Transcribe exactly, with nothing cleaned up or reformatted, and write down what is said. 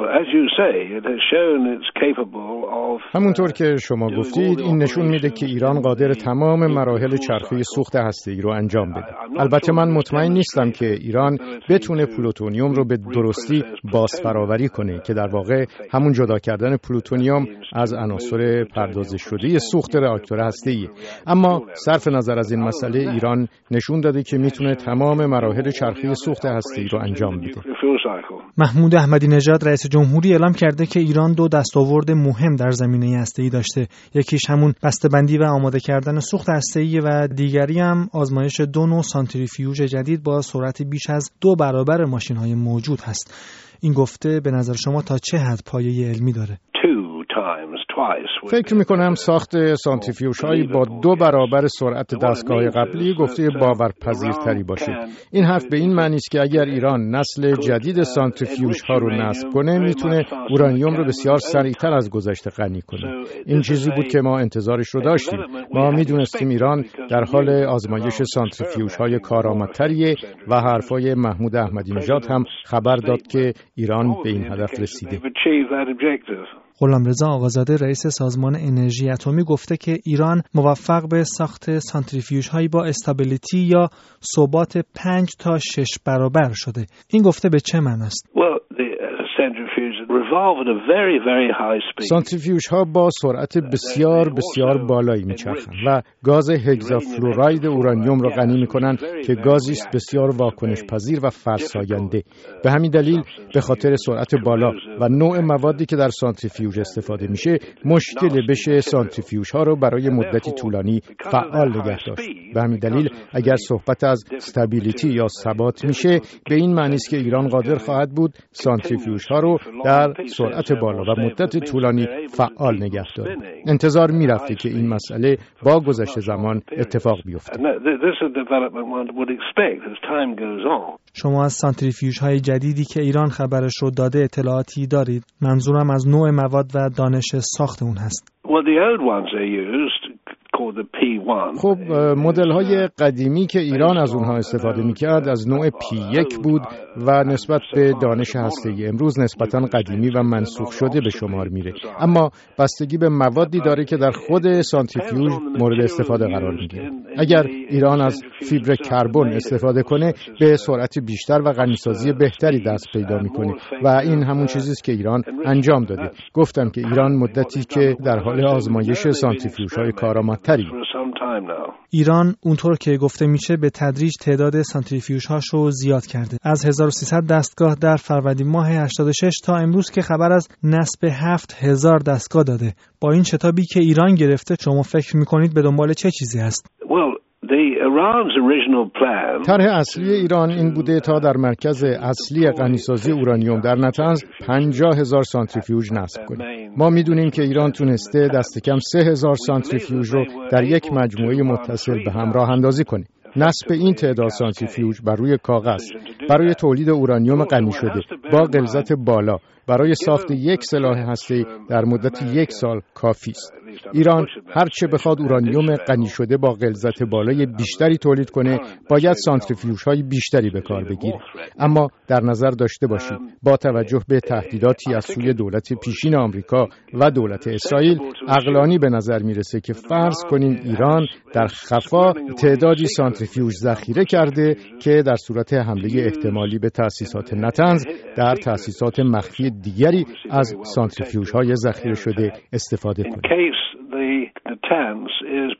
همونطور که شما گفتید این نشون میده که ایران قادر تمام مراحل چرخه سوخت هسته‌ای رو انجام بده. البته من مطمئن نیستم که ایران بتونه پلوتونیوم رو به درستی بازفراوری کنه که در واقع همون جدا کردن پلوتونیوم از عناصر پردازش شده سوخت راکتور هسته‌ای. اما صرف نظر از این مسئله ایران نشون داده که میتونه تمام مراحل چرخه سوخت هسته‌ای رو انجام بده. محمود احمدی نژاد رئیس جمهوری اعلام کرده که ایران دو دستاورد مهم در زمینه هسته‌ای داشته. یکیش همون بسته‌بندی و آماده کردن سوخت هسته‌ای و دیگری هم آزمایش دو نوع سانتریفیوژ جدید با سرعت بیش از دو برابر ماشین‌های موجود هست. این گفته به نظر شما تا چه حد پایه علمی داره؟ فکر میکنم ساخت سانتریفیوژهایی با دو برابر سرعت دستگاه قبلی گفته باورپذیرتری باشه. این حرف به این معنی است که اگر ایران نسل جدید سانتریفیوژها رو نصب کنه میتونه اورانیوم رو بسیار سریعتر از گذشته غنی کنه. این چیزی بود که ما انتظارش رو داشتیم. ما میدونستیم ایران در حال آزمایش سانتریفیوژهای کارآمدتریه و حرفای محمود احمدی نژاد هم خبر داد که ایران به این هدف رسیده. غلامرضا آقازاده رئیس سازمان انرژی اتمی گفته که ایران موفق به ساخت سانتریفیوژهایی با استابیلیتی یا ثبات پنج تا شش برابر شده. این گفته به چه معنی است؟ سانتریفیوژ ها با سرعت بسیار بسیار بالایی میچرخند و گاز هگزافلوراید اورانیوم را غنی میکنند که گازی است بسیار واکنش پذیر و فرساینده. به همین دلیل به خاطر سرعت بالا و نوع موادی که در سانتریفیوژ استفاده میشه مشکل بشه سانتریفیوژ ها رو برای مدتی طولانی فعال نگه داشت. به همین دلیل اگر صحبت از استابیلیتی یا ثبات میشه به این معنی است که ایران قادر خواهد بود سانتریفیوژ ها رو در سرعت بالا و مدت طولانی فعال نگه داره. انتظار میرفته که این مسئله با گذشت زمان اتفاق بیفته. شما از سانتریفیوژهای جدیدی که ایران خبرش رو داده اطلاعاتی دارید؟ منظورم از نوع مواد و دانش ساخت اون هست. خب مدل های قدیمی که ایران از اونها استفاده میکرد از نوع پی یک بود و نسبت به دانش هسته‌ای امروز نسبتاً قدیمی و منسوخ شده به شمار میره. اما بستگی به موادی داره که در خود سانتریفیوژ مورد استفاده قرار میگیره. اگر ایران از فیبر کربن استفاده کنه به سرعت بیشتر و غنیسازی بهتری دست پیدا میکنه و این همون چیزی است که ایران انجام داده. گفتم که ایران مدتی که در حال آزمایش سانتریفیوژهای کارآمدتری. ایران اونطور که گفته میشه به تدریج تعداد سانتریفیوژهاش رو زیاد کرده. از هزار و سیصد دستگاه در فروردین ماه هشتاد و شش تا امروز که خبر از نصب هفت هزار دستگاه داده. با این شتابی که ایران گرفته شما فکر میکنید به دنبال چه چیزی هست؟ طرح اصلی ایران این بوده تا در مرکز اصلی غنیسازی اورانیوم در نطنز پنجاه هزار سانتریفیوژ نصب کنه. ما میدونیم که ایران تونسته دست کم سه هزار سانتریفیوژ رو در یک مجموعه متصل به هم راه اندازی کنه. نصب این تعداد سانتریفیوژ بر روی کاغذ برای تولید اورانیوم غنی شده با غلظت بالا برای ساخت یک سلاح هسته‌ای در مدت یک سال کافی است. ایران هر چه بخواد اورانیوم غنی شده با غلظت بالای بیشتری تولید کنه باید سانتریفیوژهای بیشتری به کار بگیره. اما در نظر داشته باشید با توجه به تهدیداتی از سوی دولت پیشین آمریکا و دولت اسرائیل عقلانی به نظر میرسه که فرض کنیم ایران در خفا تعدادی سانتریفیوژ ذخیره کرده که در صورت حمله احتمالی به تأسیسات نطنز در تأسیسات مخفی دیگری از سانتریفیوژهای ذخیره شده استفاده کنه. The Natanz is